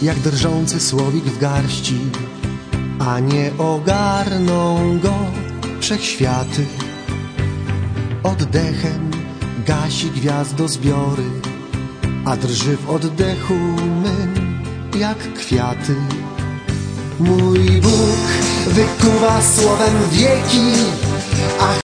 jak drżący słowik w garści, a nie ogarną go wszechświaty. Oddechem gasi gwiazdozbiory, a drży w oddechu mym jak kwiaty. Mój Bóg wykuwa słowem wieki, a